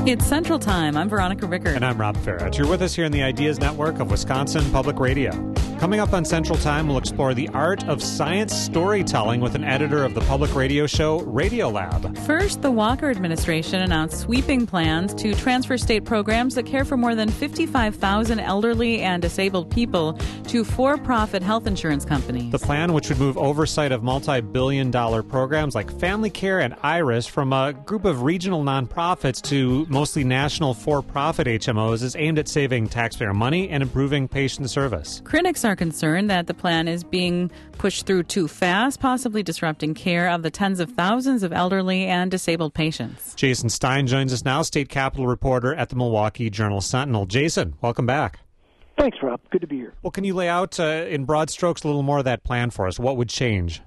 It's Central Time. I'm Veronica Rickard. And I'm Rob Farrett. You're with us here in the Ideas Network of Wisconsin Public Radio. Coming up on Central Time, we'll explore the art of science storytelling with an editor of the public radio show Radiolab. First, the Walker administration announced sweeping plans to transfer state programs that care for more than 55,000 elderly and disabled people to for-profit health insurance companies. The plan, which would move oversight of multi-billion-dollar programs like Family Care and Iris from a group of regional nonprofits to mostly national for-profit HMOs, is aimed at saving taxpayer money and improving patient service. Critics are concerned that the plan is being pushed through too fast, possibly disrupting care of the tens of thousands of elderly and disabled patients. Jason Stein joins us now, state capitol reporter at the Milwaukee Journal-Sentinel. Jason, welcome back. Thanks, Rob. Good to be here. Well, can you lay out in broad strokes a little more of that plan for us? What would change?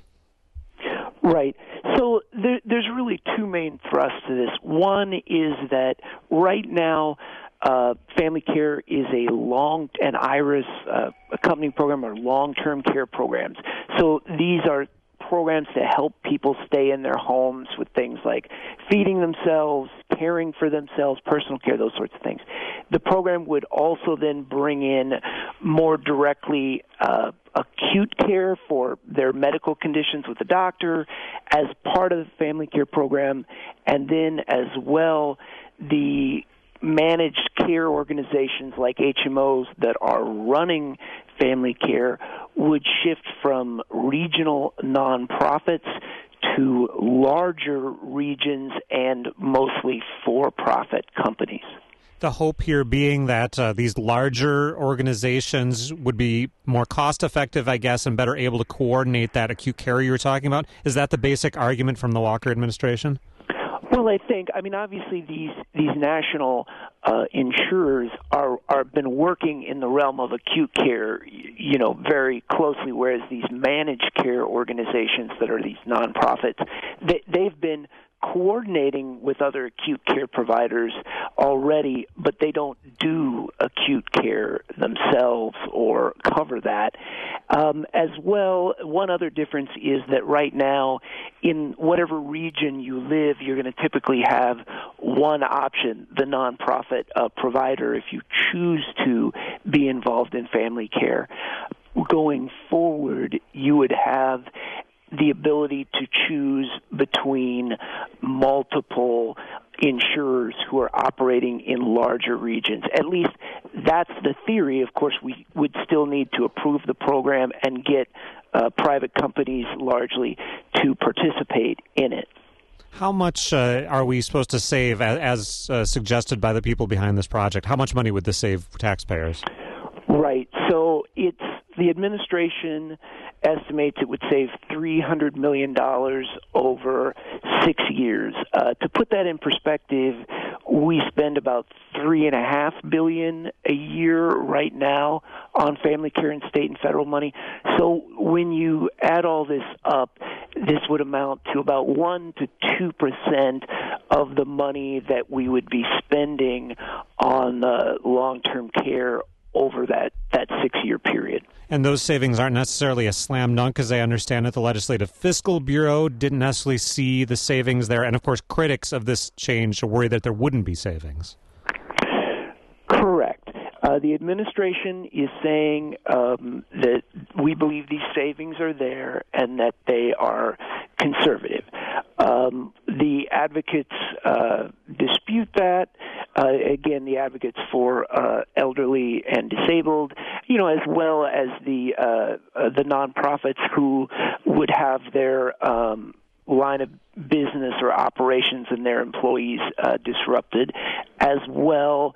Right. So there's really two main thrusts to this. One is that right now, Family Care is and Iris accompanying program are long-term care programs. So these are programs to help people stay in their homes with things like feeding themselves, caring for themselves, personal care, those sorts of things. The program would also then bring in more directly acute care for their medical conditions with the doctor as part of the Family Care program, and then as well the managed care organizations like HMOs that are running family care would shift from regional nonprofits to larger regions and mostly for-profit companies. The hope here being that these larger organizations would be more cost-effective, I guess, and better able to coordinate that acute care you were talking about. Is that the basic argument from the Walker administration? Well, obviously these national insurers are been working in the realm of acute care, very closely, whereas these managed care organizations that are these nonprofits, they've been coordinating with other acute care providers already, but they don't do acute care themselves or cover that. As well, one other difference is that right now, in whatever region you live, you're going to typically have one option, the nonprofit provider, if you choose to be involved in family care. Going forward, you would have the ability to choose between multiple insurers who are operating in larger regions. At least that's the theory. Of course, we would still need to approve the program and get private companies largely to participate in it. How much are we supposed to save, as suggested by the people behind this project? How much money would this save taxpayers? Right. So the administration estimates it would save $300 million over 6 years. To put that in perspective, we spend about $3.5 billion a year right now on family care and state and federal money. So when you add all this up, this would amount to about 1 to 2% of the money that we would be spending on long-term care over that 6-year period. And those savings aren't necessarily a slam dunk, as I understand it. The Legislative Fiscal Bureau didn't necessarily see the savings there. And, of course, critics of this change worry that there wouldn't be savings. Correct. The administration is saying that we believe these savings are there and that they are conservative. The advocates dispute that. Again, the advocates for elderly and disabled, as well as the nonprofits who would have their line of business or operations and their employees disrupted, as well.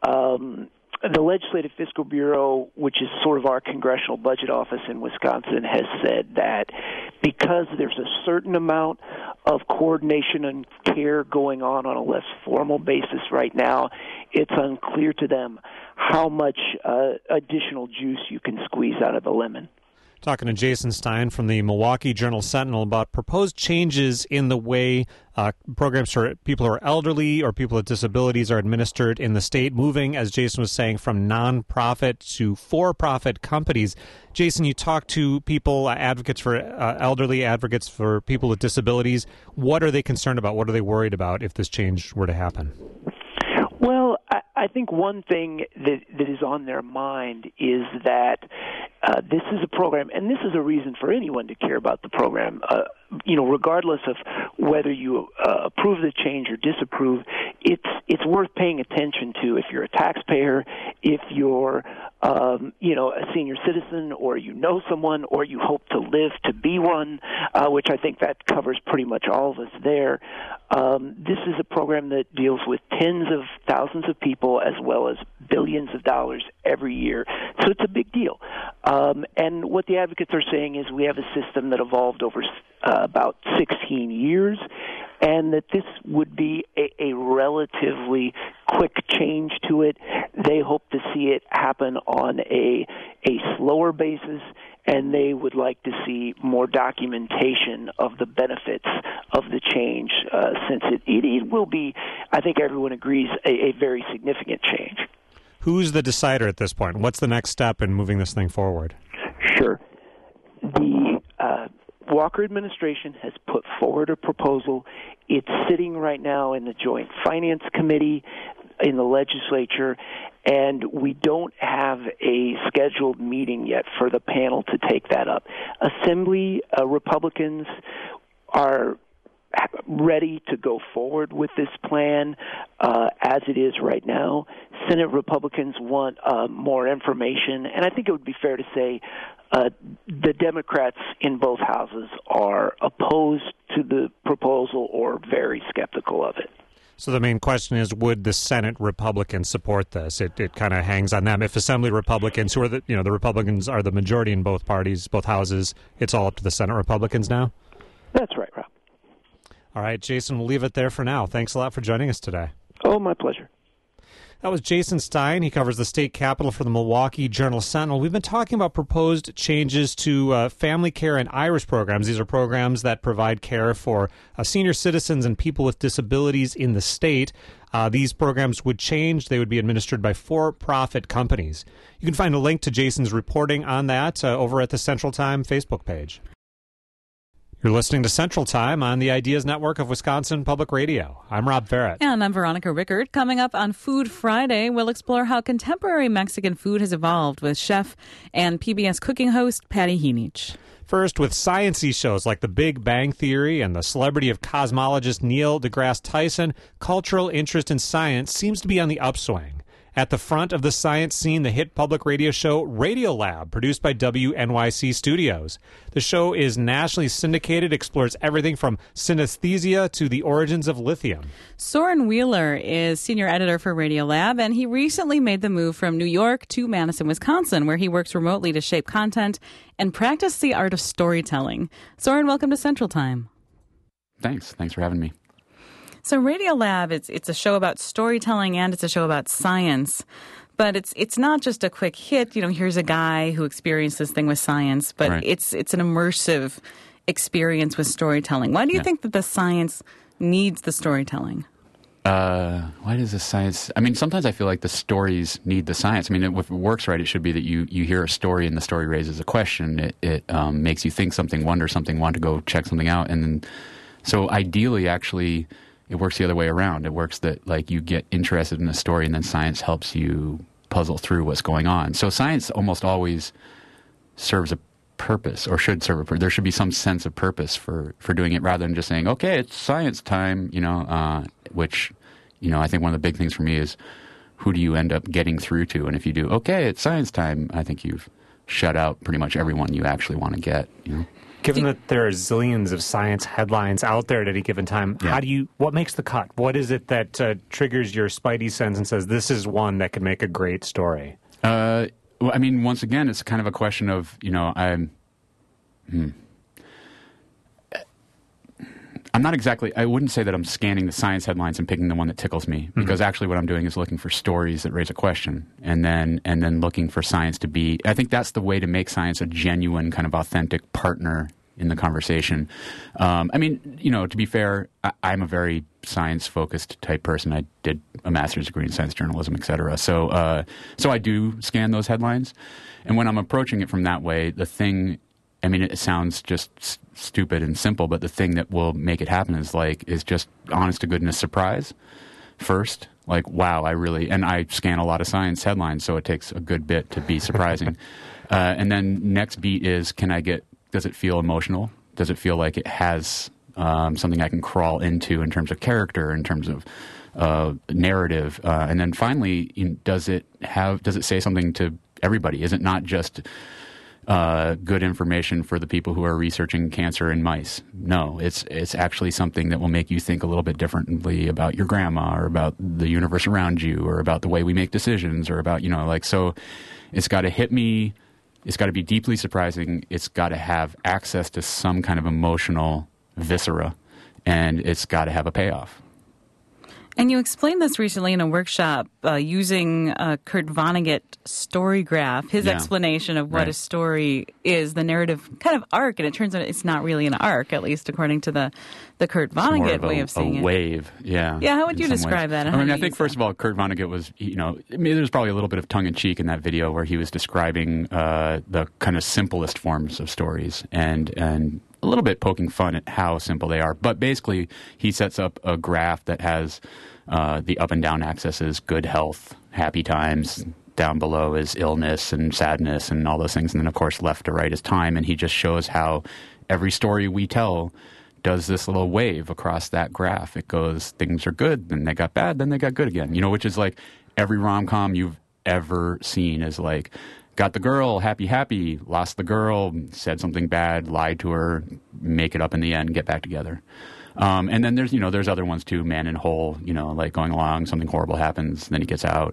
The Legislative Fiscal Bureau, which is sort of our congressional budget office in Wisconsin, has said that because there's a certain amount of coordination and care going on a less formal basis right now, it's unclear to them how much additional juice you can squeeze out of the lemon. Talking to Jason Stein from the Milwaukee Journal-Sentinel about proposed changes in the way programs for people who are elderly or people with disabilities are administered in the state, moving, as Jason was saying, from nonprofit to for-profit companies. Jason, you talk to people, advocates for elderly, advocates for people with disabilities. What are they concerned about? What are they worried about if this change were to happen? Well, I think one thing that is on their mind is that this is a program, and this is a reason for anyone to care about the program. Regardless of whether you approve the change or disapprove, it's worth paying attention to if you're a taxpayer, if you're a senior citizen, or you know someone, or you hope to live to be one, which I think that covers pretty much all of us there. This is a program that deals with tens of thousands of people as well as billions of dollars every year. So it's a big deal. And what the advocates are saying is we have a system that evolved over about 16 years, and that this would be a relatively quick change to it. They hope to see it happen on a slower basis, and they would like to see more documentation of the benefits of the change, since it will be, I think everyone agrees, a very significant change. Who's the decider at this point? What's the next step in moving this thing forward? Sure. The Walker administration has put forward a proposal. It's sitting right now in the Joint Finance Committee in the legislature, and we don't have a scheduled meeting yet for the panel to take that up. Assembly Republicans are ready to go forward with this plan as it is right now. Senate Republicans want more information, and I think it would be fair to say the Democrats in both houses are opposed to the proposal or very skeptical of it. So the main question is, would the Senate Republicans support this? It kind of hangs on them. If Assembly Republicans, who are the Republicans are the majority in both parties, both houses, it's all up to the Senate Republicans now? That's right, Rob. All right, Jason, we'll leave it there for now. Thanks a lot for joining us today. Oh, my pleasure. That was Jason Stein. He covers the state capitol for the Milwaukee Journal-Sentinel. We've been talking about proposed changes to family care and IRIS programs. These are programs that provide care for senior citizens and people with disabilities in the state. These programs would change. They would be administered by for-profit companies. You can find a link to Jason's reporting on that over at the Central Time Facebook page. You're listening to Central Time on the Ideas Network of Wisconsin Public Radio. I'm Rob Farrett. And I'm Veronica Rickert. Coming up on Food Friday, we'll explore how contemporary Mexican food has evolved with chef and PBS cooking host Patty Heanich. First, with science-y shows like The Big Bang Theory and the celebrity of cosmologist Neil deGrasse Tyson, cultural interest in science seems to be on the upswing. At the front of the science scene, the hit public radio show Radiolab, produced by WNYC Studios. The show is nationally syndicated, explores everything from synesthesia to the origins of lithium. Soren Wheeler is senior editor for Radiolab, and he recently made the move from New York to Madison, Wisconsin, where he works remotely to shape content and practice the art of storytelling. Soren, welcome to Central Time. Thanks for having me. So Radiolab, it's a show about storytelling and it's a show about science. But it's not just a quick hit, here's a guy who experienced this thing with science, but right. it's an immersive experience with storytelling. Why do you think that the science needs the storytelling? Why does the science... I mean, sometimes I feel like the stories need the science. I mean, if it works right, it should be that you hear a story and the story raises a question. It makes you think something, wonder something, want to go check something out. And then, so ideally, actually... it works the other way around. It works that, like, you get interested in a story and then science helps you puzzle through what's going on. So science almost always serves a purpose, or should serve a purpose. There should be some sense of purpose for doing it rather than just saying, okay, it's science time, which, I think one of the big things for me is who do you end up getting through to? And if you do, okay, it's science time, I think you've shut out pretty much everyone you actually want to get, Given that there are zillions of science headlines out there at any given time, what makes the cut? What is it that triggers your spidey sense and says, this is one that could make a great story? Well, I mean, once again, it's kind of a question of, I'm not exactly, I wouldn't say that I'm scanning the science headlines and picking the one that tickles me, because actually what I'm doing is looking for stories that raise a question and then looking for science to be, I think that's the way to make science a genuine kind of authentic partner in the conversation. I mean, to be fair, I'm a very science-focused type person. I did a master's degree in science journalism, et cetera. So I do scan those headlines. And when I'm approaching it from that way, the thing, I mean, it sounds just stupid and simple, but the thing that will make it happen is just honest to goodness surprise. first. Like, wow, and I scan a lot of science headlines, so it takes a good bit to be surprising. And then next beat is, does it feel emotional? Does it feel like it has something I can crawl into in terms of character, in terms of narrative? And then finally, does it say something to everybody? Is it not just good information for the people who are researching cancer in mice? No, it's actually something that will make you think a little bit differently about your grandma, or about the universe around you, or about the way we make decisions, or about, so it's got to hit me. It's got to be deeply surprising. It's got to have access to some kind of emotional viscera, and it's got to have a payoff. And you explained this recently in a workshop using Kurt Vonnegut story graph, his explanation of what a story is, the narrative kind of arc, and it turns out it's not really an arc, at least according to the Kurt Vonnegut way of seeing it. A wave, yeah. Yeah, how would you describe that? I think, first of all, Kurt Vonnegut was, there's probably a little bit of tongue-in-cheek in that video where he was describing the kind of simplest forms of stories and a little bit poking fun at how simple they are. But basically, he sets up a graph that has the up and down axis is good health, happy times. Down below is illness and sadness and all those things. And then, of course, left to right is time. And he just shows how every story we tell does this little wave across that graph. It goes, things are good, then they got bad, then they got good again. Which is like every rom-com you've ever seen is like, got the girl, happy, lost the girl, said something bad, lied to her, make it up in the end, get back together. And then there's other ones too, Man in Whole, like going along, something horrible happens, then he gets out.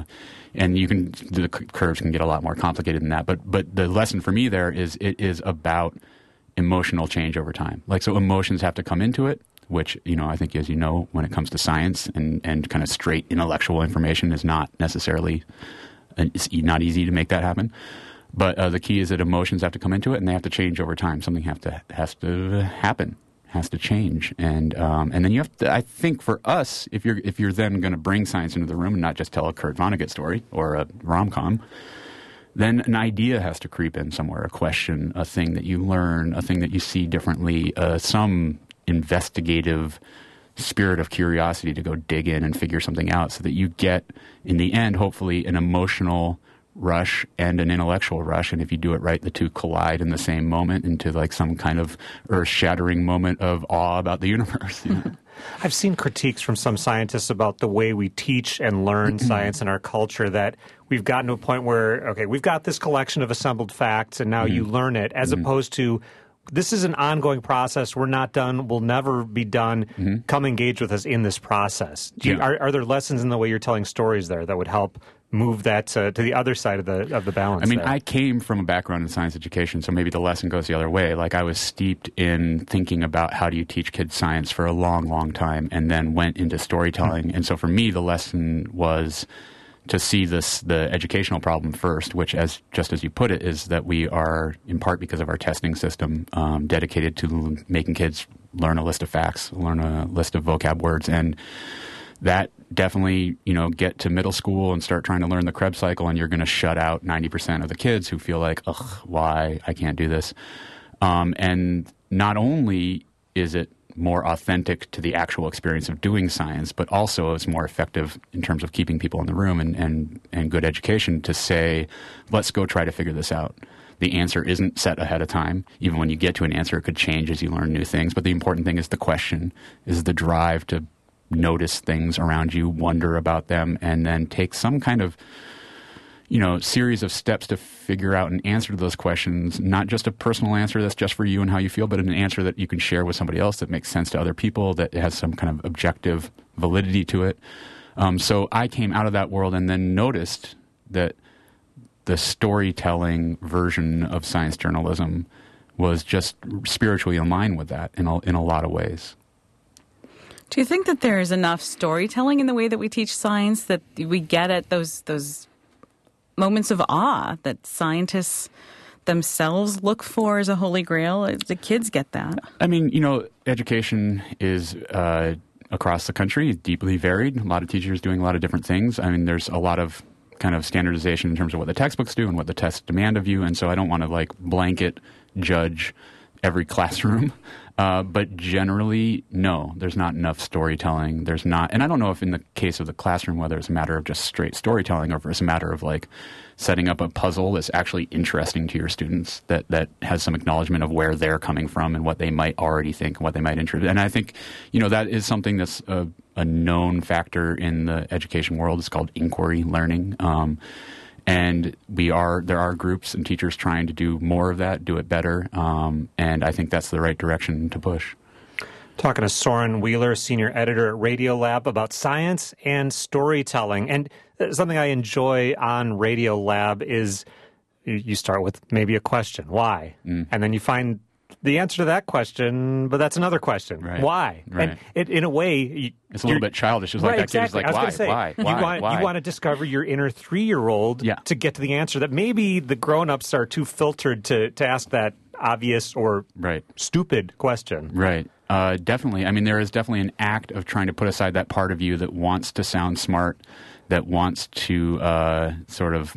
And the curves can get a lot more complicated than that. But the lesson for me there is it is about emotional change over time. Like, so emotions have to come into it, which, I think, as when it comes to science and kind of straight intellectual information is not necessarily, it's not easy to make that happen. But the key is that emotions have to come into it, and they have to change over time. Something has to happen, has to change, and then you have to. I think for us, if you're then going to bring science into the room and not just tell a Kurt Vonnegut story or a rom-com, then an idea has to creep in somewhere, a question, a thing that you learn, a thing that you see differently, some investigative spirit of curiosity to go dig in and figure something out, so that you get, in the end, hopefully, an emotional rush and an intellectual rush. And if you do it right, the two collide in the same moment into like some kind of earth-shattering moment of awe about the universe. I've seen critiques from some scientists about the way we teach and learn science in our culture, that we've gotten to a point where, okay, we've got this collection of assembled facts and now you learn it, as opposed to, this is an ongoing process. We're not done. We'll never be done. Come engage with us in this process. Are there lessons in the way you're telling stories there that would help move that to the other side of the balance? I mean, there? I came from a background in science education, so maybe the lesson goes the other way. Like, I was steeped in thinking about how do you teach kids science for a long, long time, and then went into storytelling. And so for me, the lesson was to see the educational problem first, which, just as you put it, is that we are, in part because of our testing system, dedicated to making kids learn a list of facts, learn a list of vocab words, and that definitely, get to middle school and start trying to learn the Krebs cycle, and you're going to shut out 90% of the kids who feel like, ugh, why? I can't do this. And not only is it more authentic to the actual experience of doing science, but also it's more effective in terms of keeping people in the room and good education to say, let's go try to figure this out. The answer isn't set ahead of time. Even when you get to an answer, it could change as you learn new things. But the important thing is the question, is the drive to notice things around you, wonder about them, and then take some kind of, series of steps to figure out an answer to those questions. Not just a personal answer that's just for you and how you feel, but an answer that you can share with somebody else that makes sense to other people, that has some kind of objective validity to it. So I came out of that world and then noticed that the storytelling version of science journalism was just spiritually in line with that in a lot of ways. Do you think that there is enough storytelling in the way that we teach science, that we get at those moments of awe that scientists themselves look for as a holy grail? The kids get that. I mean, education is across the country deeply varied. A lot of teachers doing a lot of different things. I mean, there's a lot of kind of standardization in terms of what the textbooks do and what the tests demand of you. And so I don't want to blanket judge every classroom. But generally, no, there's not enough storytelling. There's not, and I don't know if in the case of the classroom, whether it's a matter of just straight storytelling or if it's a matter of like setting up a puzzle that's actually interesting to your students, that has some acknowledgement of where they're coming from and what they might already think and what they might interest. And I think, that is something that's a known factor in the education world. It's called inquiry learning. And there are groups and teachers trying to do more of that, do it better, and I think that's the right direction to push. Talking to Soren Wheeler, senior editor at Radiolab, about science and storytelling. And something I enjoy on Radiolab is you start with maybe a question, why? And then you find the answer to that question, but that's another question. Right. Why? Right. And in a way, it's a little bit childish. It's right, like that exactly. kid is like, why? You want to discover your inner 3-year-old to get to the answer that maybe the grown-ups are too filtered to ask that obvious or stupid question. Right. Definitely. I mean, there is definitely an act of trying to put aside that part of you that wants to sound smart, that wants to sort of,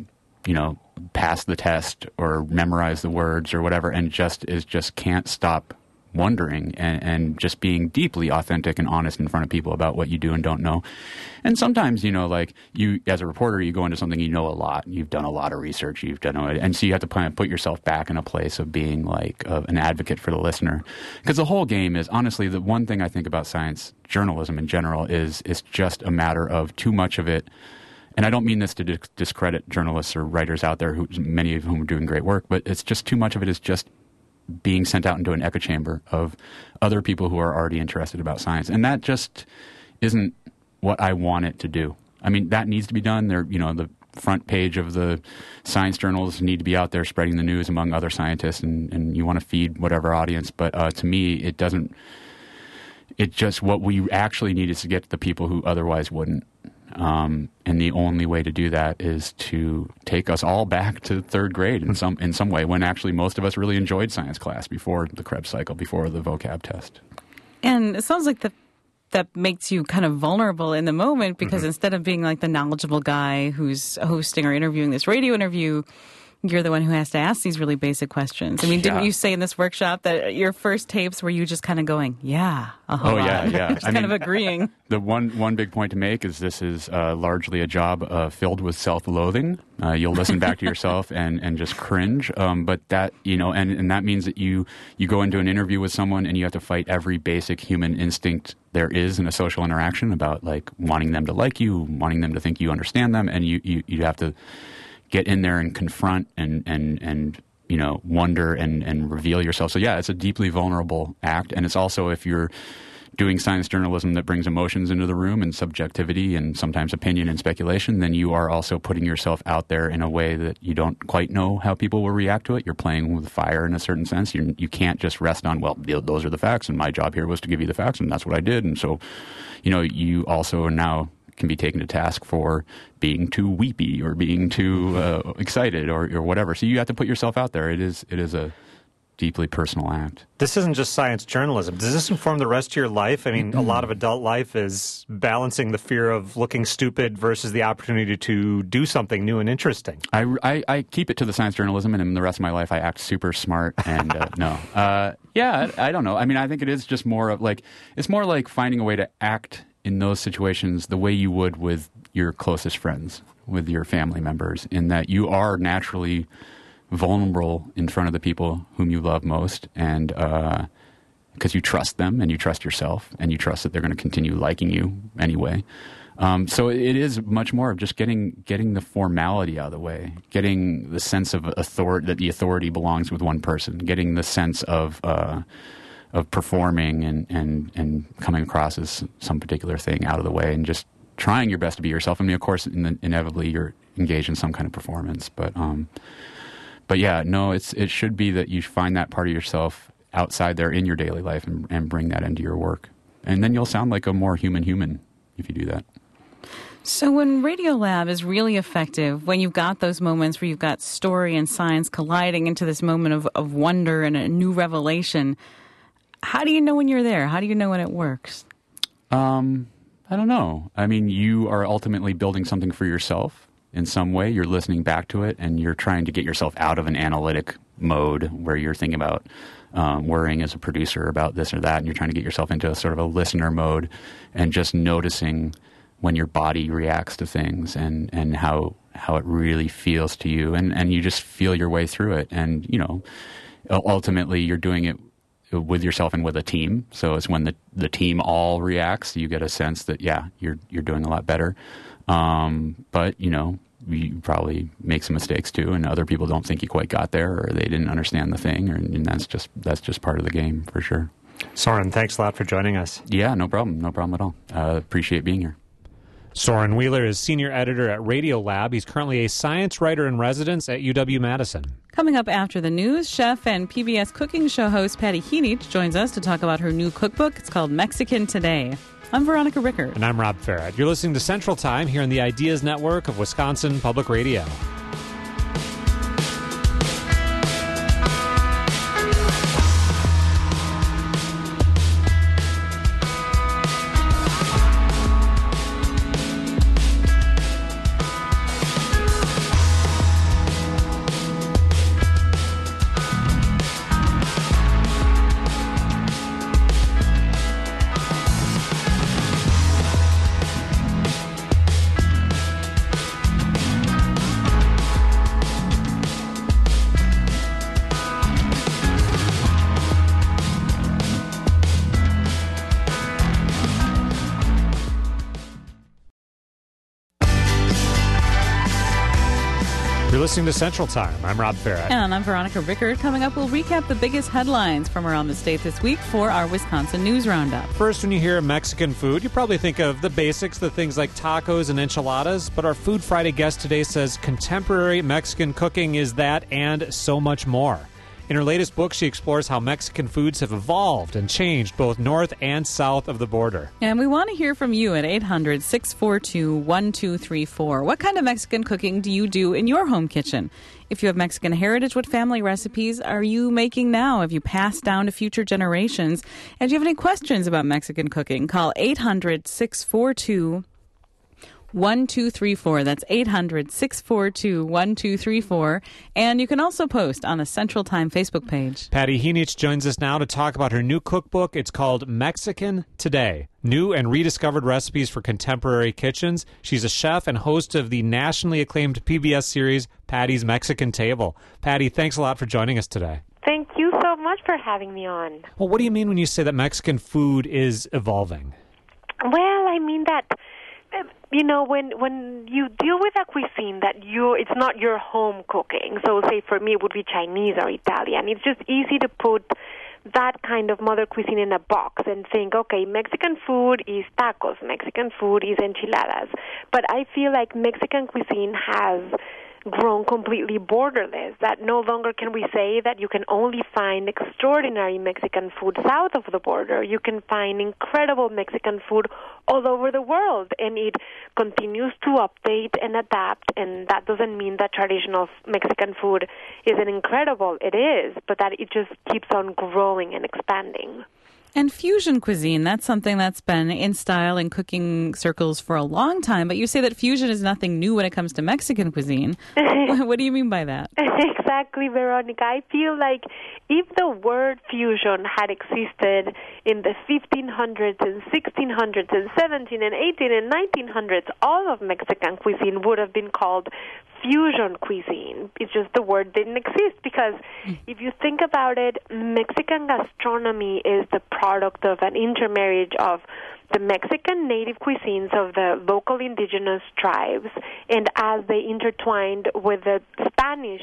pass the test or memorize the words or whatever, and just can't stop wondering and just being deeply authentic and honest in front of people about what you do and don't know. And sometimes, like you as a reporter, you go into something you know a lot, you've done a lot of research, and so you have to kind of put yourself back in a place of being like an advocate for the listener. Because the whole game is, honestly, the one thing I think about science journalism in general is it's just a matter of too much of it. And I don't mean this to discredit journalists or writers out there, many of whom are doing great work, but it's just too much of it is just being sent out into an echo chamber of other people who are already interested about science. And that just isn't what I want it to do. I mean, that needs to be done. The front page of the science journals need to be out there spreading the news among other scientists, and you want to feed whatever audience. But to me, it doesn't. It's just what we actually need is to get to the people who otherwise wouldn't. And the only way to do that is to take us all back to third grade in some way, when actually most of us really enjoyed science class before the Krebs cycle, before the vocab test. And it sounds like that makes you kind of vulnerable in the moment, because instead of being like the knowledgeable guy who's hosting or interviewing this radio interview, you're the one who has to ask these really basic questions. I mean, didn't you say in this workshop that your first tapes were you just kind of going, yeah, yeah. just kind of agreeing? The one big point to make is this is largely a job filled with self-loathing. You'll listen back to yourself and just cringe. But that, and that means that you go into an interview with someone and you have to fight every basic human instinct there is in a social interaction about like wanting them to like you, wanting them to think you understand them, and you have to get in there and confront and wonder and reveal yourself. So yeah, it's a deeply vulnerable act, and it's also, if you're doing science journalism that brings emotions into the room and subjectivity and sometimes opinion and speculation, then you are also putting yourself out there in a way that you don't quite know how people will react to it. You're playing with fire in a certain sense. You can't just rest on, well, those are the facts, and my job here was to give you the facts, and that's what I did. And so, you also are now can be taken to task for being too weepy or being too excited or whatever. So you have to put yourself out there. It is a deeply personal act. This isn't just science journalism. Does this inform the rest of your life? I mean, a lot of adult life is balancing the fear of looking stupid versus the opportunity to do something new and interesting. I keep it to the science journalism, and in the rest of my life I act super smart and no. I don't know. I mean, I think it is just more of like, it's more like finding a way to act in those situations the way you would with your closest friends, with your family members, in that you are naturally vulnerable in front of the people whom you love most, and because you trust them and you trust yourself and you trust that they're going to continue liking you anyway. So it is much more of just getting the formality out of the way, getting the sense of authority, that the authority belongs with one person, getting the sense of performing and coming across as some particular thing out of the way, and just trying your best to be yourself. I mean, of course, inevitably you're engaged in some kind of performance, but yeah, no, it should be that you find that part of yourself outside there in your daily life and bring that into your work, and then you'll sound like a more human if you do that. So when Radiolab is really effective, when you've got those moments where you've got story and science colliding into this moment of wonder and a new revelation, how do you know when you're there? How do you know when it works? I don't know. I mean, you are ultimately building something for yourself in some way. You're listening back to it, and you're trying to get yourself out of an analytic mode where you're thinking about worrying as a producer about this or that, and you're trying to get yourself into a sort of a listener mode and just noticing when your body reacts to things and how it really feels to you, and you just feel your way through it. And, ultimately you're doing it with yourself and with a team. So it's when the team all reacts, you get a sense that, you're doing a lot better. But, you probably make some mistakes too, and other people don't think you quite got there, or they didn't understand the thing, and that's just part of the game for sure. Soren, thanks a lot for joining us. Yeah, no problem at all. Appreciate being here. Soren Wheeler is senior editor at Radiolab. He's currently a science writer in residence at UW-Madison. Coming up after the news, chef and PBS cooking show host Patty Heanich joins us to talk about her new cookbook. It's called Mexican Today. I'm Veronica Rickert. And I'm Rob Farrett. You're listening to Central Time here on the Ideas Network of Wisconsin Public Radio. You're listening to Central Time. I'm Rob Farrett. And I'm Veronica Rickert. Coming up, we'll recap the biggest headlines from around the state this week for our Wisconsin News Roundup. First, when you hear Mexican food, you probably think of the basics, the things like tacos and enchiladas. But our Food Friday guest today says contemporary Mexican cooking is that and so much more. In her latest book, she explores how Mexican foods have evolved and changed both north and south of the border. And we want to hear from you at 800-642-1234. What kind of Mexican cooking do you do in your home kitchen? If you have Mexican heritage, what family recipes are you making now? Have you passed down to future generations? And do you have any questions about Mexican cooking? Call 800-642-1234. 1234. That's 800-642-1234. And you can also post on the Central Time Facebook page. Patty Heanich joins us now to talk about her new cookbook. It's called Mexican Today, New and Rediscovered Recipes for Contemporary Kitchens. She's a chef and host of the nationally acclaimed PBS series, Patty's Mexican Table. Patty, thanks a lot for joining us today. Thank you so much for having me on. Well, what do you mean when you say that Mexican food is evolving? Well, I mean that, when you deal with a cuisine that it's not your home cooking, so say for me it would be Chinese or Italian, it's just easy to put that kind of mother cuisine in a box and think, okay, Mexican food is tacos, Mexican food is enchiladas. But I feel like Mexican cuisine has grown completely borderless, that no longer can we say that you can only find extraordinary Mexican food south of the border. You can find incredible Mexican food all over the world, and it continues to update and adapt, and that doesn't mean that traditional Mexican food isn't incredible. It is, but that it just keeps on growing and expanding. And fusion cuisine, that's something that's been in style in cooking circles for a long time. But you say that fusion is nothing new when it comes to Mexican cuisine. What do you mean by that? Exactly, Veronica. I feel like if the word fusion had existed in the 1500s and 1600s and 17 and 18 and 1900s, all of Mexican cuisine would have been called fusion cuisine. It's just the word didn't exist because if you think about it, Mexican gastronomy is the product of an intermarriage of the Mexican native cuisines of the local indigenous tribes, and as they intertwined with the Spanish,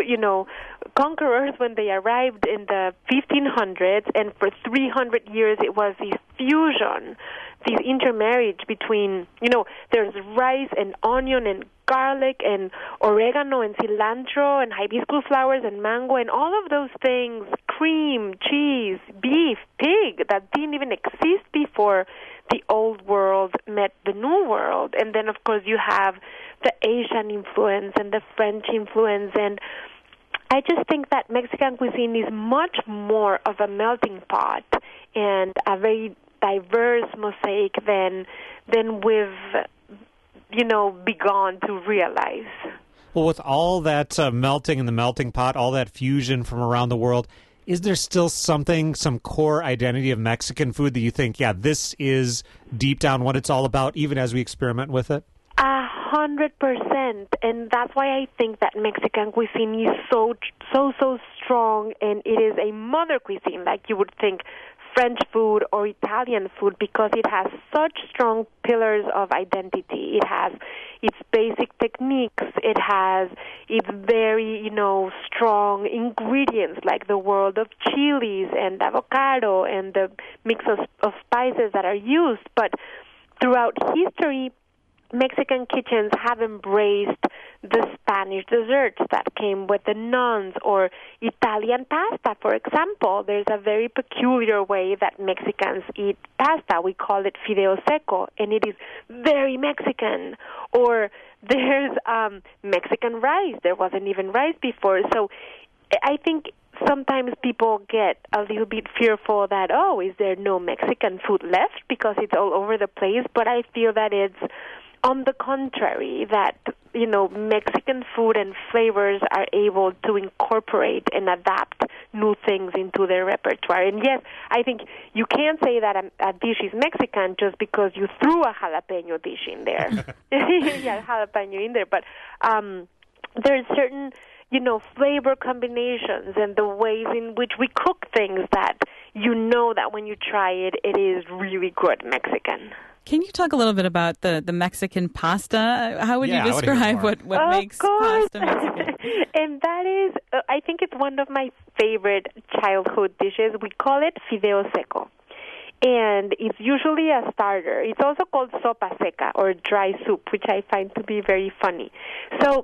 conquerors when they arrived in the 1500s, and for 300 years it was this fusion, this intermarriage between, there's rice and onion and garlic and oregano and cilantro and hibiscus flowers and mango and all of those things, cream, cheese, beef, pig, that didn't even exist before the old world met the new world. And then, of course, you have the Asian influence and the French influence. And I just think that Mexican cuisine is much more of a melting pot and a very diverse mosaic than we've begun to realize. Well, with all that melting in the melting pot, all that fusion from around the world, is there still something, some core identity of Mexican food that you think, yeah, this is deep down what it's all about, even as we experiment with it? 100%, and that's why I think that Mexican cuisine is so strong, and it is a mother cuisine, like you would think French food or Italian food, because it has such strong pillars of identity. It has its basic techniques. It has its very, strong ingredients, like the world of chilies and avocado and the mix of spices that are used. But throughout history, Mexican kitchens have embraced the Spanish desserts that came with the nuns, or Italian pasta, for example. There's a very peculiar way that Mexicans eat pasta. We call it fideo seco, and it is very Mexican. Or there's Mexican rice. There wasn't even rice before. So I think sometimes people get a little bit fearful that, is there no Mexican food left because it's all over the place? But I feel that it's on the contrary, that, Mexican food and flavors are able to incorporate and adapt new things into their repertoire. And yes, I think you can't say that a dish is Mexican just because you threw a jalapeno dish in there. Yeah, jalapeno in there. But there's certain, flavor combinations and the ways in which we cook things that that when you try it, it is really good Mexican. Can you talk a little bit about the Mexican pasta? How would you describe what makes pasta Mexican? And that is, I think it's one of my favorite childhood dishes. We call it fideo seco. And it's usually a starter. It's also called sopa seca, or dry soup, which I find to be very funny. So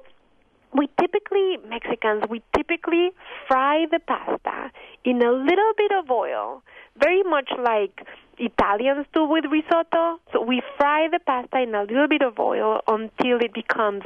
Mexicans typically fry the pasta in a little bit of oil, very much like Italians do with risotto. So we fry the pasta in a little bit of oil until it becomes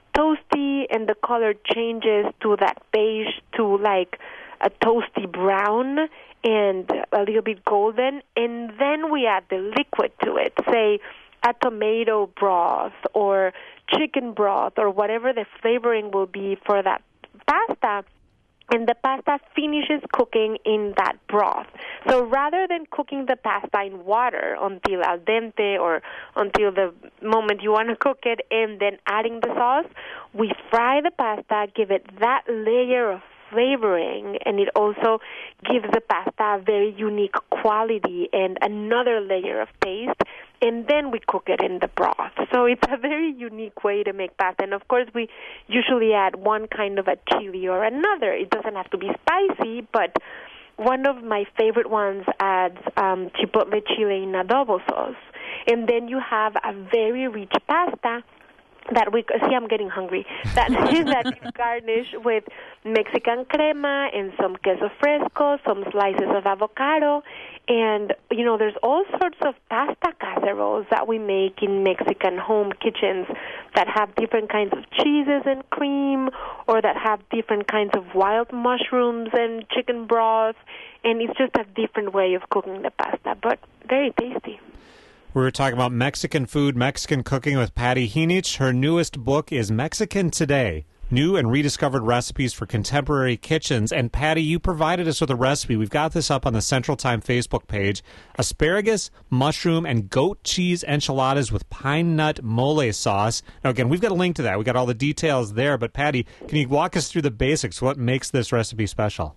toasty and the color changes to that beige to like a toasty brown and a little bit golden. And then we add the liquid to it, say a tomato broth or chicken broth or whatever the flavoring will be for that pasta. And the pasta finishes cooking in that broth. So rather than cooking the pasta in water until al dente or until the moment you want to cook it and then adding the sauce, we fry the pasta, give it that layer of flavoring, and it also gives the pasta a very unique quality and another layer of taste. And then we cook it in the broth. So it's a very unique way to make pasta. And, of course, we usually add one kind of a chili or another. It doesn't have to be spicy, but one of my favorite ones adds chipotle chile in adobo sauce. And then you have a very rich pasta that I'm getting hungry. That is garnished with Mexican crema and some queso fresco, some slices of avocado, and there's all sorts of pasta casseroles that we make in Mexican home kitchens that have different kinds of cheeses and cream, or that have different kinds of wild mushrooms and chicken broth, and it's just a different way of cooking the pasta, but very tasty. We were talking about Mexican food, Mexican cooking with Patty Heanich. Her newest book is Mexican Today, New and Rediscovered Recipes for Contemporary Kitchens. And Patty, you provided us with a recipe. We've got this up on the Central Time Facebook page. Asparagus, mushroom, and goat cheese enchiladas with pine nut mole sauce. Now, again, we've got a link to that. We've got all the details there. But Patty, can you walk us through the basics? What makes this recipe special?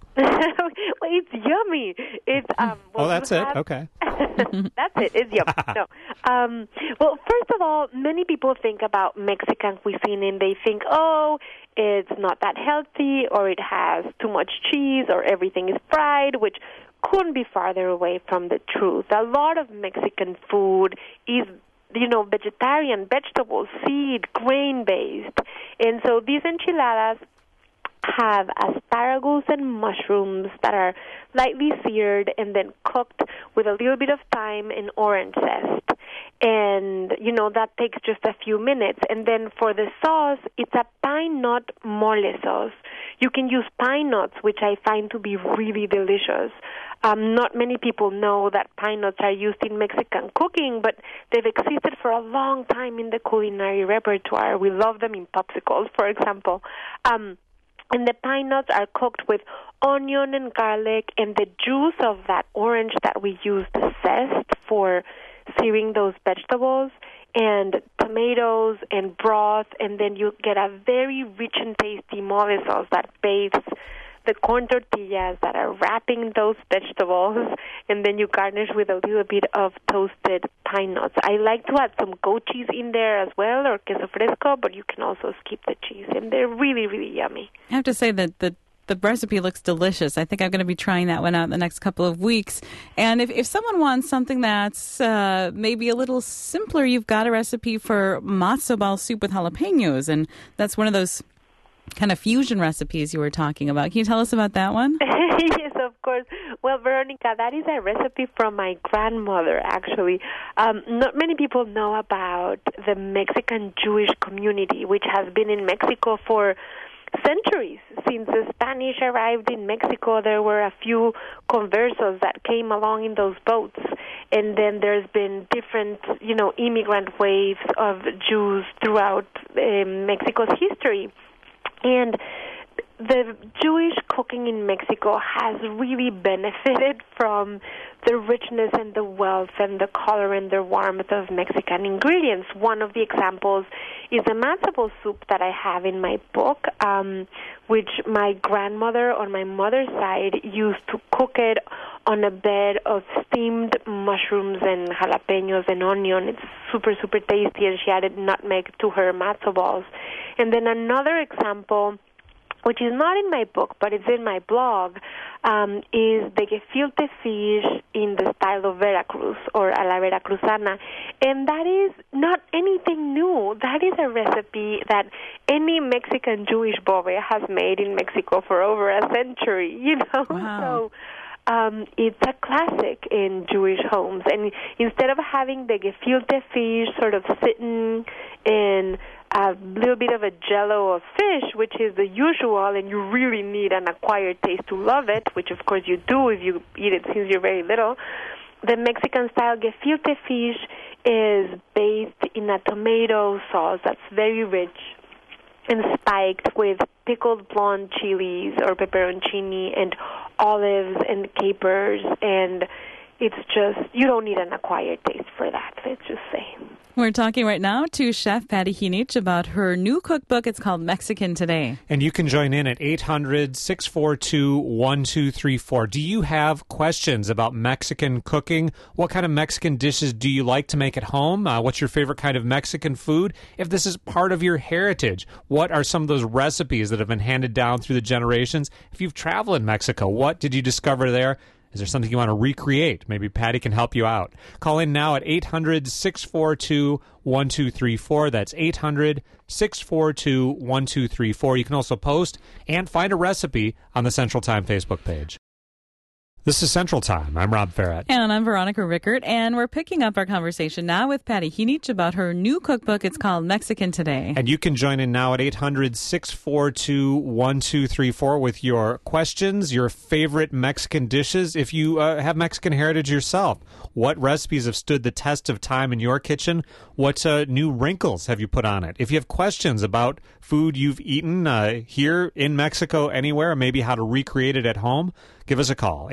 It's yummy. It's that's it. Okay. That's it. It's yummy. No. Well, first of all, many people think about Mexican cuisine and they think, it's not that healthy, or it has too much cheese, or everything is fried, which couldn't be farther away from the truth. A lot of Mexican food is vegetarian, vegetable, seed, grain-based. And so these enchiladas have asparagus and mushrooms that are lightly seared and then cooked with a little bit of thyme and orange zest. And, that takes just a few minutes. And then for the sauce, it's a pine nut mole sauce. You can use pine nuts, which I find to be really delicious. Not many people know that pine nuts are used in Mexican cooking, but they've existed for a long time in the culinary repertoire. We love them in popsicles, for example. And the pine nuts are cooked with onion and garlic and the juice of that orange that we use, the zest, for searing those vegetables, and tomatoes and broth, and then you get a very rich and tasty mole sauce that bathes the corn tortillas that are wrapping those vegetables, and then you garnish with a little bit of toasted pine nuts. I like to add some goat cheese in there as well, or queso fresco, but you can also skip the cheese, and they're really, really yummy. I have to say that the recipe looks delicious. I think I'm going to be trying that one out in the next couple of weeks. And if someone wants something that's maybe a little simpler, you've got a recipe for matzo ball soup with jalapenos, and that's one of those kind of fusion recipes you were talking about. Can you tell us about that one? Yes, of course. Well, Veronica, that is a recipe from my grandmother, actually. Not many people know about the Mexican Jewish community, which has been in Mexico for centuries. Since the Spanish arrived in Mexico, there were a few conversos that came along in those boats. And then there's been different, immigrant waves of Jews throughout Mexico's history. And the Jewish cooking in Mexico has really benefited from the richness and the wealth and the color and the warmth of Mexican ingredients. One of the examples is the matzo ball soup that I have in my book, which my grandmother on my mother's side used to cook it on a bed of steamed mushrooms and jalapenos and onion. It's super, super tasty, and she added nutmeg to her matzo balls. And then another example, which is not in my book, but it's in my blog, is the gefilte fish in the style of Veracruz, or a la veracruzana. And that is not anything new. That is a recipe that any Mexican Jewish boy has made in Mexico for over a century, Wow. So it's a classic in Jewish homes. And instead of having the gefilte fish sort of sitting in a little bit of a jello of fish, which is the usual, and you really need an acquired taste to love it, which of course you do if you eat it since you're very little, the Mexican-style gefilte fish is based in a tomato sauce that's very rich and spiked with pickled blonde chilies or pepperoncini and olives and capers, and it's just, you don't need an acquired taste for that, let's just say. We're talking right now to Chef Patty Heanich about her new cookbook. It's called Mexican Today. And you can join in at 800-642-1234. Do you have questions about Mexican cooking? What kind of Mexican dishes do you like to make at home? What's your favorite kind of Mexican food? If this is part of your heritage, what are some of those recipes that have been handed down through the generations? If you've traveled in Mexico, what did you discover there? Is there something you want to recreate? Maybe Patty can help you out. Call in now at 800-642-1234. That's 800-642-1234. You can also post and find a recipe on the Central Time Facebook page. This is Central Time. I'm Rob Farrett. And I'm Veronica Rickert, and we're picking up our conversation now with Patty Heanich about her new cookbook. It's called Mexican Today. And you can join in now at 800-642-1234 with your questions, your favorite Mexican dishes. If you have Mexican heritage yourself, what recipes have stood the test of time in your kitchen? What new wrinkles have you put on it? If you have questions about food you've eaten here in Mexico, anywhere, maybe how to recreate it at home, give us a call.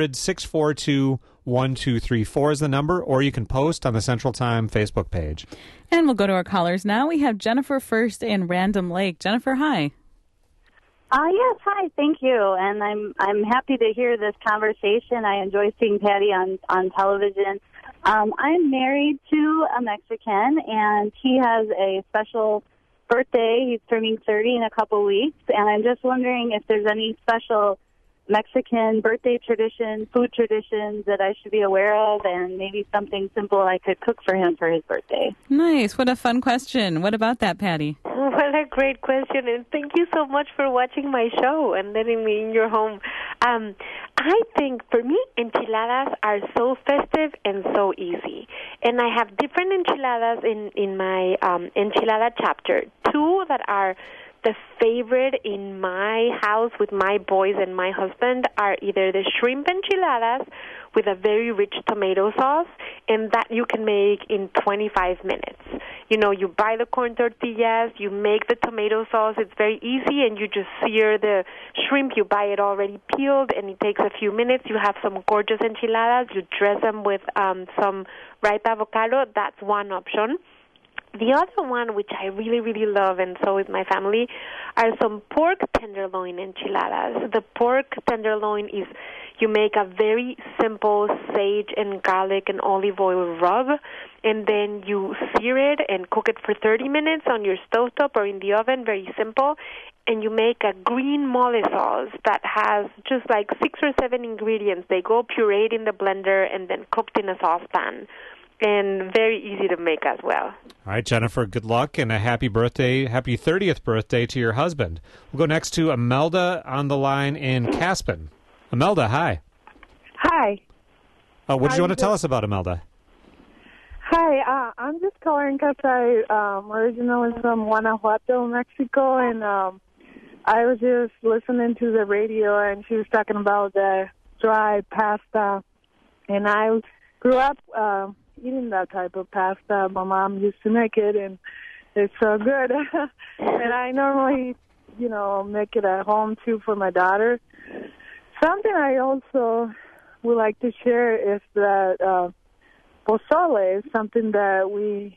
800-642-1234 is the number, or you can post on the Central Time Facebook page. And we'll go to our callers now. We have Jennifer first in Random Lake. Jennifer, hi. Yes, hi, thank you. And I'm happy to hear this conversation. I enjoy seeing Patty on television. I'm married to a Mexican, and he has a special birthday. He's turning 30 in a couple weeks, and I'm just wondering if there's any special Mexican birthday tradition, food traditions that I should be aware of, and maybe something simple I could cook for him for his birthday. Nice. What a fun question. What about that, Patty? What a great question, and thank you so much for watching my show and letting me in your home. I think, for me, enchiladas are so festive and so easy. And I have different enchiladas in my enchilada chapter, two that are the favorite in my house with my boys and my husband are either the shrimp enchiladas with a very rich tomato sauce, and that you can make in 25 minutes. You know, you buy the corn tortillas, you make the tomato sauce, it's very easy, and you just sear the shrimp. You buy it already peeled, and it takes a few minutes. You have some gorgeous enchiladas. You dress them with some ripe avocado. That's one option. The other one, which I really, really love, and so is my family, are some pork tenderloin enchiladas. The pork tenderloin is, you make a very simple sage and garlic and olive oil rub, and then you sear it and cook it for 30 minutes on your stovetop or in the oven, very simple. And you make a green mole sauce that has just like 6 or 7 ingredients. They go pureed in the blender and then cooked in a saucepan. And very easy to make as well. All right, Jennifer, good luck and a happy birthday, happy 30th birthday to your husband. We'll go next to Imelda on the line in Caspen. Imelda, hi. Hi. What did you want to tell us about Imelda? Hi, I'm just calling because I'm originally from Guanajuato, Mexico, and I was just listening to the radio, and she was talking about the dry pasta, and I grew up eating that type of pasta. My mom used to make it, and it's so good. And I normally, make it at home, too, for my daughter. Something I also would like to share is that pozole is something that we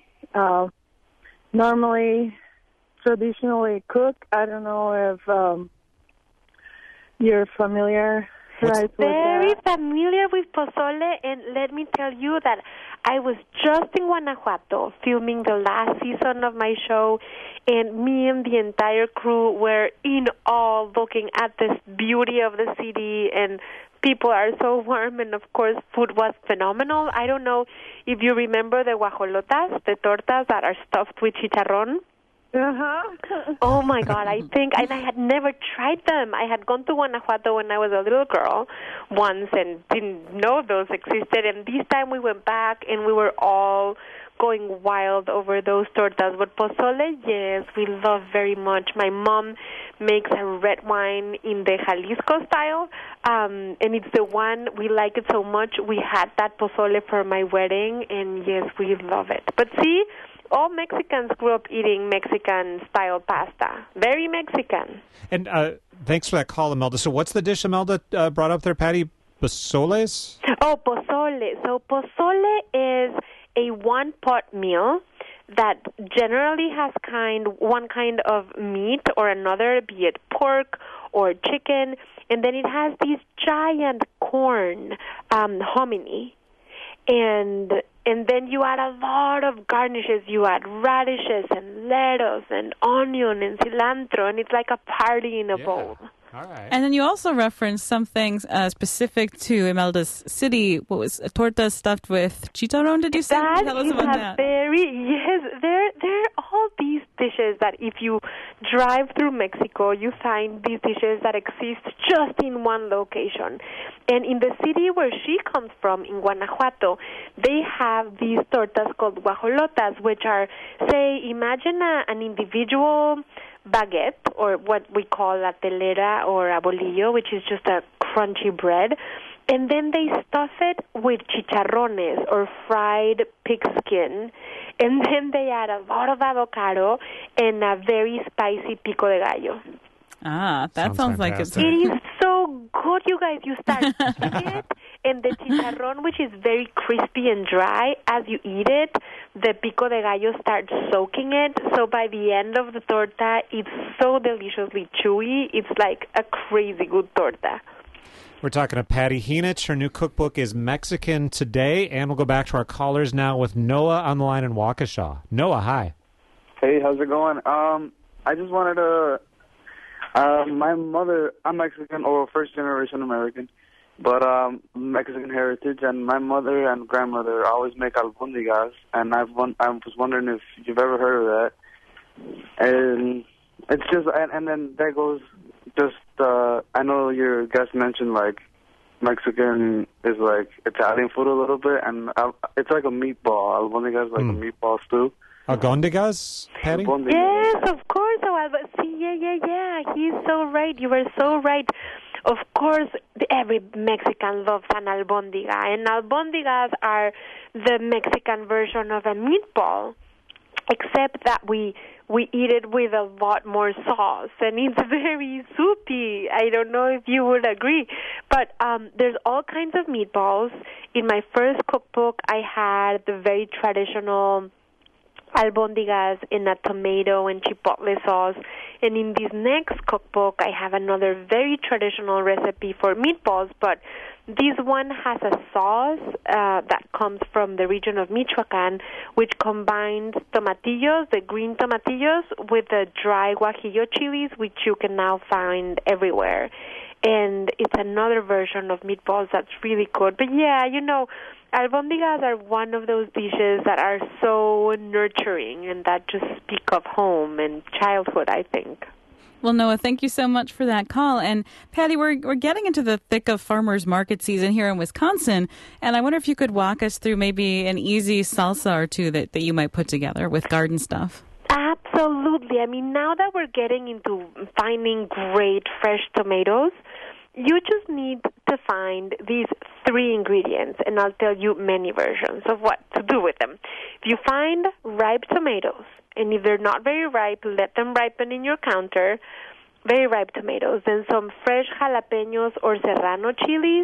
traditionally cook. I don't know if you're familiar. Very familiar with pozole, and let me tell you that I was just in Guanajuato filming the last season of my show, and me and the entire crew were in awe looking at this beauty of the city, and people are so warm, and of course food was phenomenal. I don't know if you remember the guajolotas, the tortas that are stuffed with chicharrón. Uh-huh. Oh, my God, and I had never tried them. I had gone to Guanajuato when I was a little girl once and didn't know those existed, and this time we went back and we were all going wild over those tortas. But pozole, yes, we love very much. My mom makes a red wine in the Jalisco style, and it's the one, we like it so much. We had that pozole for my wedding, and yes, we love it. But see, all Mexicans grew up eating Mexican-style pasta. Very Mexican. And thanks for that call, Imelda. So what's the dish Imelda brought up there, Patty? Pozoles? Oh, pozole. So pozole is a one-pot meal that generally has one kind of meat or another, be it pork or chicken, and then it has these giant corn hominy. And then you add a lot of garnishes. You add radishes and lettuce and onion and cilantro, and it's like a party in a bowl. All right. And then you also referenced something specific to Imelda's city. What was tortas stuffed with chicharrón? Did you say? Tell us about that. There are all these dishes that if you drive through Mexico, you find these dishes that exist just in one location. And in the city where she comes from, in Guanajuato, they have these tortas called guajolotas, which are, say, imagine an individual baguette, or what we call a telera or a bolillo, which is just a crunchy bread, and then they stuff it with chicharrones or fried pig skin, and then they add a lot of avocado and a very spicy pico de gallo. Ah, that sounds like it's... It is so good, you guys. You start eating it, and the chicharrón, which is very crispy and dry, as you eat it, the pico de gallo starts soaking it. So by the end of the torta, it's so deliciously chewy. It's like a crazy good torta. We're talking to Patty Heenich. Her new cookbook is Mexican Today, and we'll go back to our callers now with Noah on the line in Waukesha. Noah, hi. Hey, how's it going? I just wanted to... my mother, I'm Mexican, or first-generation American, but Mexican heritage, and my mother and grandmother always make albondigas, and I was wondering if you've ever heard of that. And it's just, and then that goes just, I know your guest mentioned, like, Mexican is like Italian food a little bit, and it's like a meatball. Albondigas is like a meatball stew. Albondigas, Patty? Yes, of course. See, so right. You were so right. Of course, every Mexican loves an albondiga, and albondigas are the Mexican version of a meatball, except that we eat it with a lot more sauce, and it's very soupy. I don't know if you would agree, but there's all kinds of meatballs. In my first cookbook, I had the very traditional albondigas in a tomato and chipotle sauce, and in this next cookbook, I have another very traditional recipe for meatballs, but this one has a sauce that comes from the region of Michoacan, which combines tomatillos, the green tomatillos, with the dry guajillo chilies, which you can now find everywhere. And it's another version of meatballs that's really good. But yeah, albondigas are one of those dishes that are so nurturing and that just speak of home and childhood, I think. Well, Noah, thank you so much for that call. And Patty, we're getting into the thick of farmers market season here in Wisconsin, and I wonder if you could walk us through maybe an easy salsa or two that you might put together with garden stuff. Absolutely. I mean, now that we're getting into finding great fresh tomatoes, you just need to find these 3 ingredients, and I'll tell you many versions of what to do with them. If you find ripe tomatoes, and if they're not very ripe, let them ripen in your counter, very ripe tomatoes, then some fresh jalapenos or serrano chilies,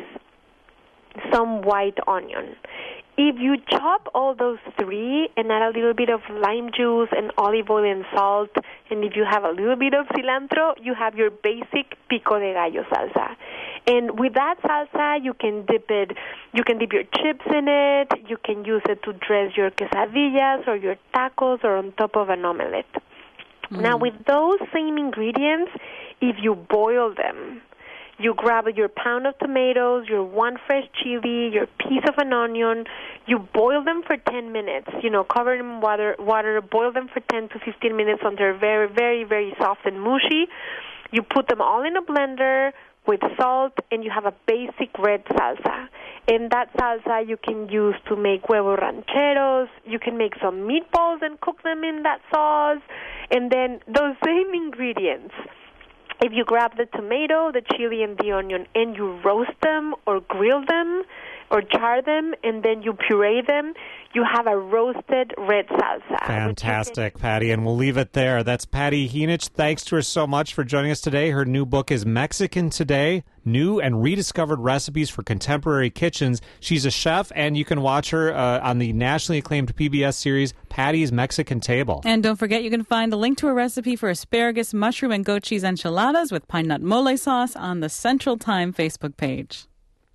some white onion. If you chop all those 3 and add a little bit of lime juice and olive oil and salt, and if you have a little bit of cilantro, you have your basic pico de gallo salsa. And with that salsa, you can dip your chips in it, you can use it to dress your quesadillas or your tacos or on top of an omelette. Now, with those same ingredients, if you boil them, you grab your pound of tomatoes, your 1 fresh chili, your piece of an onion. You boil them for 10 minutes. Cover them in water. Boil them for 10 to 15 minutes until they're very, very, very soft and mushy. You put them all in a blender with salt, and you have a basic red salsa. And that salsa you can use to make huevo rancheros. You can make some meatballs and cook them in that sauce. And then those same ingredients, if you grab the tomato, the chili, and the onion, and you roast them or grill them or char them, and then you puree them, you have a roasted red salsa. Fantastic, Patty, and we'll leave it there. That's Patty Heanich. Thanks to her so much for joining us today. Her new book is Mexican Today, New and Rediscovered Recipes for Contemporary Kitchens. She's a chef, and you can watch her on the nationally acclaimed PBS series Patty's Mexican Table. And don't forget, you can find a link to a recipe for asparagus, mushroom, and goat cheese enchiladas with pine nut mole sauce on the Central Time Facebook page.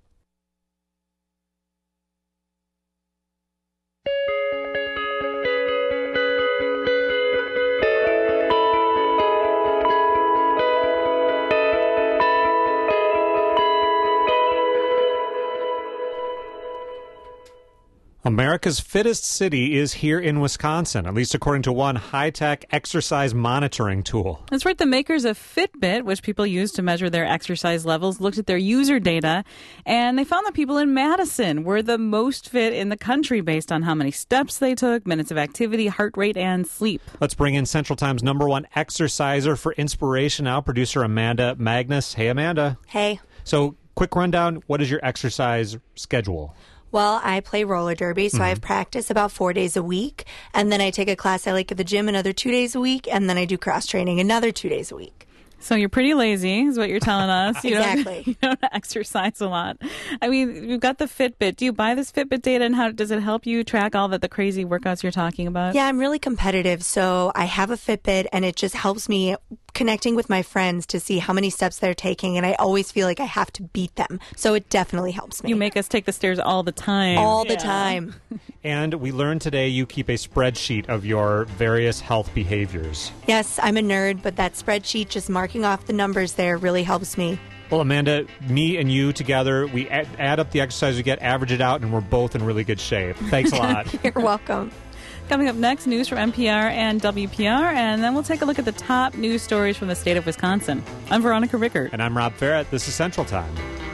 America's fittest city is here in Wisconsin, at least according to one high-tech exercise monitoring tool. That's right. The makers of Fitbit, which people use to measure their exercise levels, looked at their user data, and they found that people in Madison were the most fit in the country based on how many steps they took, minutes of activity, heart rate, and sleep. Let's bring in Central Time's #1 exerciser for inspiration now, producer Amanda Magnus. Hey, Amanda. Hey. So, quick rundown. What is your exercise schedule? Well, I play roller derby, so I have practice about 4 days a week. And then I take a class I like at the gym another 2 days a week. And then I do cross training another 2 days a week. So you're pretty lazy, is what you're telling us. Exactly. You don't exercise a lot. I mean, you've got the Fitbit. Do you buy this Fitbit data, and how does it help you track all the crazy workouts you're talking about? Yeah, I'm really competitive, so I have a Fitbit, and it just helps me connecting with my friends to see how many steps they're taking, and I always feel like I have to beat them. So it definitely helps me. You make us take the stairs all the time. All the time. And we learned today you keep a spreadsheet of your various health behaviors. Yes, I'm a nerd, but that spreadsheet, just marking off the numbers there, really helps me. Well, Amanda, me and you together, we add up the exercise we get, average it out, and we're both in really good shape. Thanks a lot. You're welcome. Coming up next, news from NPR and WPR, and then we'll take a look at the top news stories from the state of Wisconsin. I'm Veronica Rickert. And I'm Rob Farrett. This is Central Time.